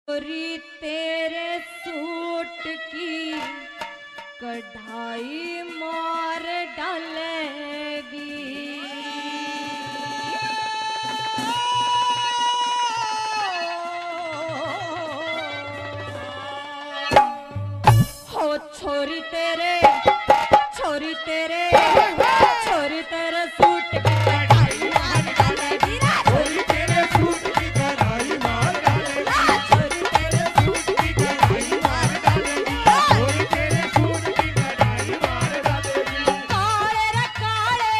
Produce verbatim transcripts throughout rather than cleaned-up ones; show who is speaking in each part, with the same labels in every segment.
Speaker 1: गोरी तेरे सूट की कढ़ाई मार डालेगी। हो छोरी तेरे छोरी तेरे छोरी तेरे सूट की कढ़ाई मार डालेगी। छोरी तेरे सूट की कढ़ाई मार डालेगी। छोरी तेरे सूट की कढ़ाई मार डालेगी। छोरी तेरे सूट की कढ़ाई मार डालेगी। काले रे काले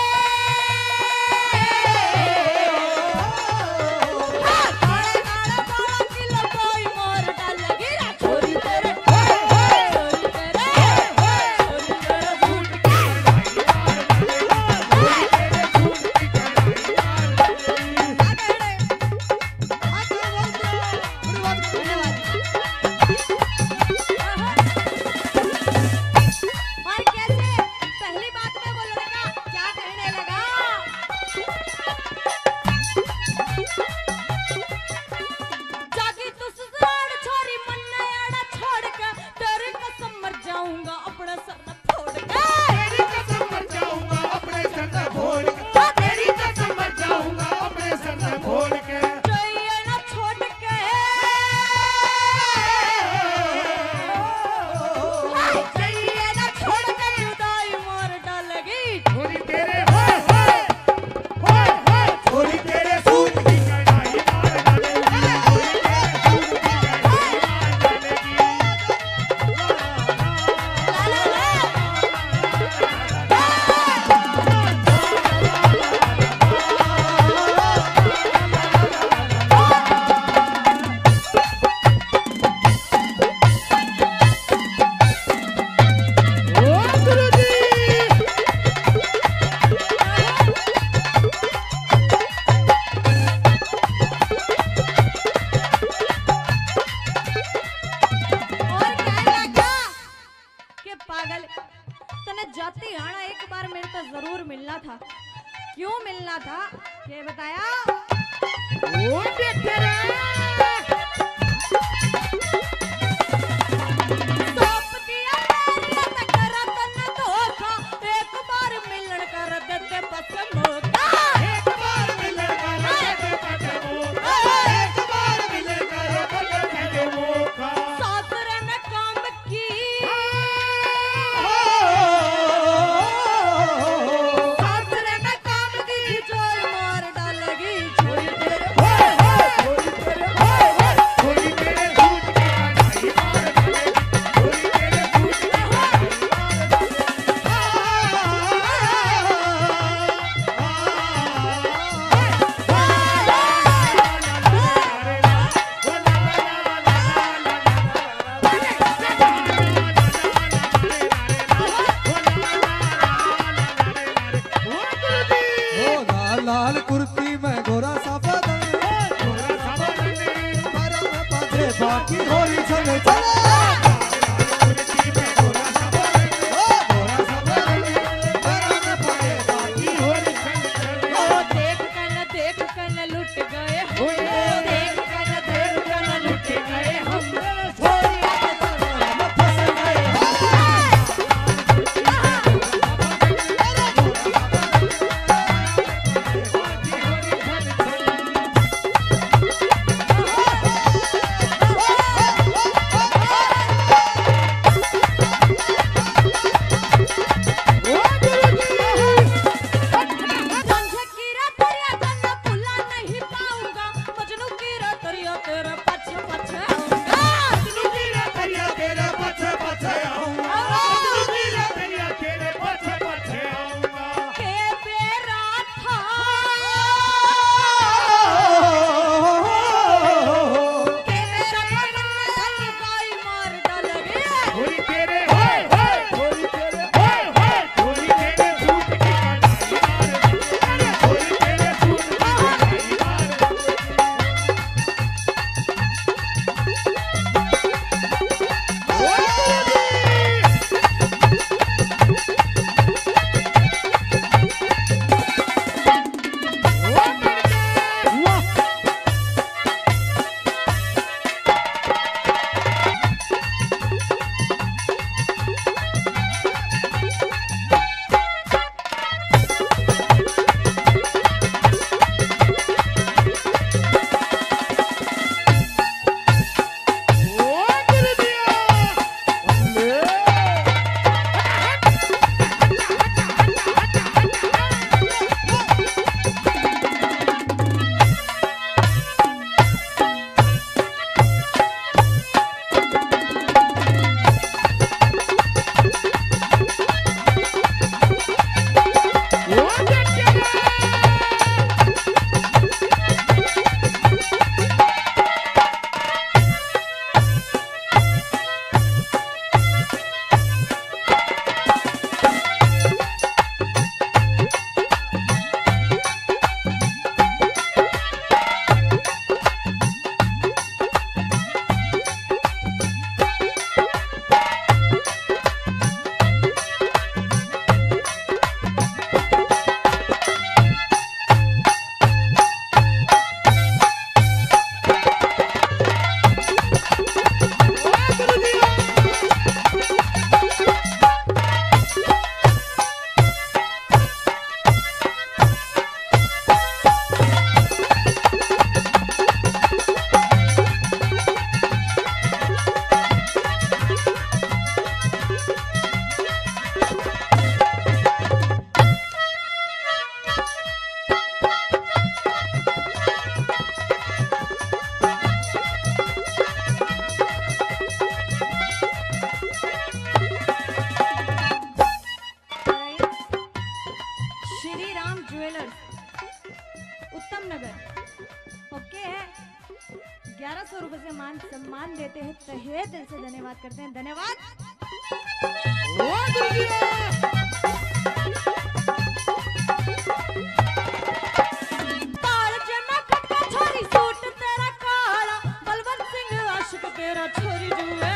Speaker 1: काले काले काला की लगाई मार डालेगी। छोरी तेरे छोरी तेरे छोरी तेरे सूट की कढ़ाई मार और कैसे पहली बात में वो लड़का क्या कहने लगा। जागी तू ससुराल छोरी मन आड़ा छोड़ के तेरी कसम मर जाऊंगा अपना सर न फोड़ के।
Speaker 2: तेरी कसम मर जाऊंगा अपने सर न फोड़ के। तेरी कसम मर जाऊंगा अपने सर न फोड़ के।
Speaker 1: चाहिए ना छोड़ के चाहिए ना छोड़ के जुदाई मार डालेगी।
Speaker 2: छोरी तेरे होए होए होए होए छोरी तेरे सूट की कढ़ाई मार डालेगी। छोरी तेरे सूट की कढ़ाई मार डालेगी।
Speaker 1: ला ला ला
Speaker 2: ओ गुरुजी
Speaker 1: और कहने लगा कि पागल तने जाती आना एक बार मेरे तो जरूर मिलना था। क्यों मिलना था ये बताया।
Speaker 2: ओ देखे रे
Speaker 1: सौंप दिया मेरे ते करा तन्ने धोखा। एक बार मिलन कर दे दे बस मौका।
Speaker 2: एक बार मिलन कर दे दे मौका। एक बार मिलन कर दे दे मौका।
Speaker 1: सासरे में काम की सासरे में काम की जोर मार डालेगी। छोरी तेरे
Speaker 2: होए होए छोरी तेरे होए होए छोरी तेरे सूट की कढ़ाई मार डालेगी। छोरी तेरे सूट की कढ़ाई मार
Speaker 3: ओ लाल लाल कुर्ती में गोरा सा बदन, पैरों में बांधे बाकी होली चले चले। ओ गोरा सा बदन, पैरों में बांधे बाकी होली चले चले।
Speaker 1: ओ देख कन देख कन लुट गए हम। देख कन देख कन लुट गए हम।
Speaker 3: छोरी के दरबार में फंस गए
Speaker 2: होली
Speaker 1: सम्मान देते हैं, तहे दिल से धन्यवाद करते हैं। धन्यवाद।
Speaker 2: वाह गुरुजी।
Speaker 1: छोरी सूट तेरा काला, बलवंत सिंह आशिक तेरा छोरी जुए